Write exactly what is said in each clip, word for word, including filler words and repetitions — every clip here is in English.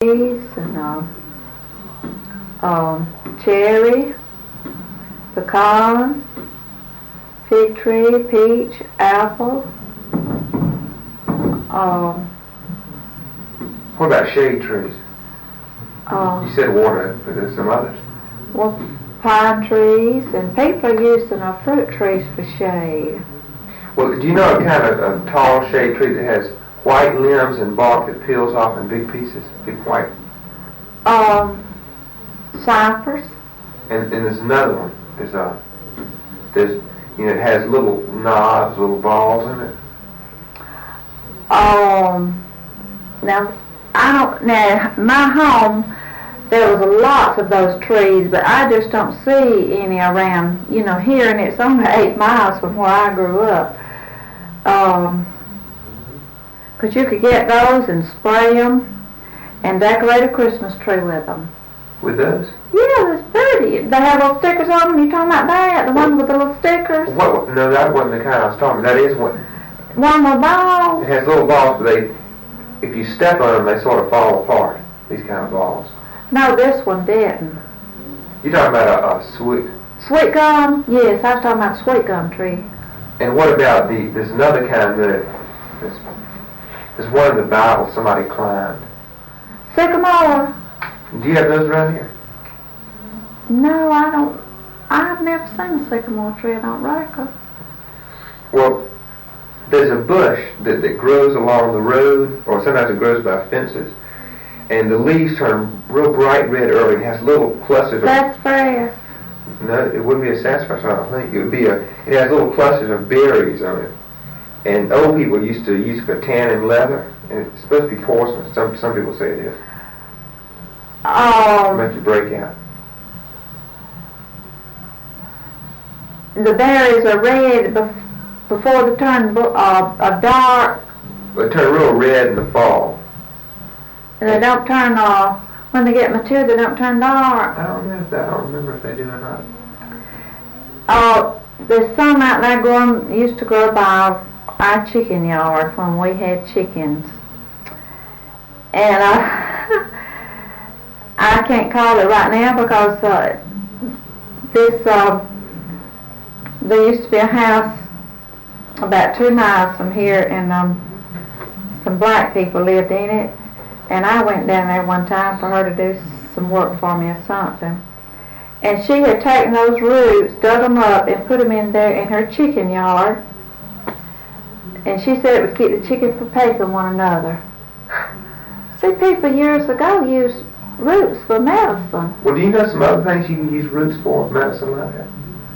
trees and uh, um, cherry, pecan, fig tree, peach, apple. Um, what about shade trees? Uh, you said water, but there's some others. Well, pine trees, and people are using uh, fruit trees for shade. Well, do you know a kind of a tall shade tree that has white limbs and bark that peels off in big pieces, big white? Um, cypress. And, and there's another one. There's a, there's, you know, it has little knobs, little balls in it. Um, now, I don't, now, my home, there was lots of those trees, but I just don't see any around, you know, here, and it's only eight miles from where I grew up. Um, 'cause you could get those and spray them and decorate a Christmas tree with them. With those? Yeah, it's pretty. They have little stickers on them. You talking about that? The one with the little stickers? What? No, that wasn't the kind I was talking about. That is one. One with balls? It has little balls, but they, if you step on them, they sort of fall apart, these kind of balls. No, this one didn't. You're talking about a, a sweet... Sweet gum? Yes, I was talking about sweet gum tree. And what about the, there's another kind that, there's, there's one in the Bible somebody climbed. Sycamore? Do you have those around here? No, I don't. I've never seen a sycamore tree, I don't reckon. Well, there's a bush that, that grows along the road, or sometimes it grows by fences, and the leaves turn real bright red early and has little clusters of... Sassafras. No, it wouldn't be a sassafras, I don't think. It would be a... It has little clusters of berries on it. And old people used to use it for tanning leather, and it's supposed to be poisonous. Some, some people say it is. Um, Make you break out. The berries are red bef- before they turn uh, a dark. They turn real red in the fall. And they don't turn, uh, when they get mature, they don't turn dark. I don't know if that, I don't remember if they do or not. Uh, there's some out there growing, used to grow by our chicken yard when we had chickens. And uh, I can't call it right now because uh, this, uh, there used to be a house about two miles from here, and um, some black people lived in it. And I went down there one time for her to do some work for me or something. And she had taken those roots, dug them up, and put them in there in her chicken yard. And she said it would keep the chickens from pecking one another. See, people years ago used roots for medicine. Well, do you know some other things you can use roots for, medicine like that?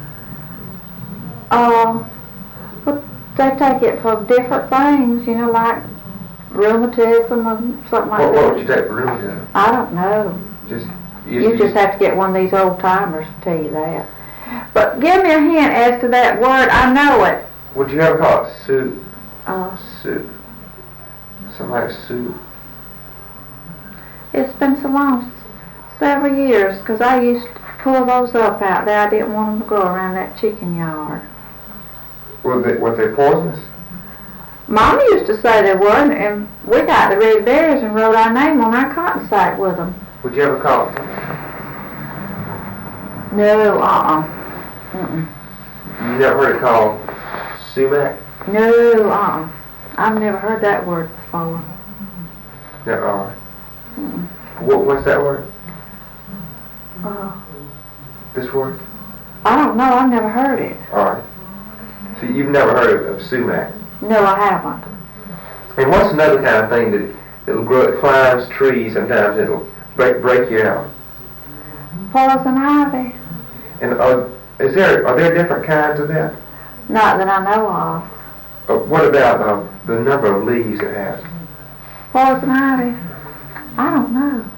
Uh, but they take it for different things, you know, like rheumatism or something like what, that. What would you take for rheumatism? I don't know. Just You, you just have to get one of these old timers to tell you that. But give me a hint as to that word. I know it. Would you ever call it soup? Uh, Soup. Something like soup. it's been so long, several years, because I used to pull those up out there. I didn't want them to grow around that chicken yard. Were they, were they poisonous? Mama used to say they weren't, and we got the red berries and wrote our name on our cotton sack with them. Would you ever call it? No, uh-uh. Mm-mm. You never heard it called sumac? No, uh-uh. I've never heard that word before. No, all right. Mm-mm. What, what's that word? Uh, This word? I don't know. I've never heard it. All right. So you've never heard of, of sumac? No, I haven't. And what's another kind of thing that it'll grow? It climbs trees. Sometimes it'll break break you out. Poison ivy. And uh, is there are there different kinds of that? Not that I know of. Uh, what about uh, the number of leaves it has? Poison ivy? I don't know.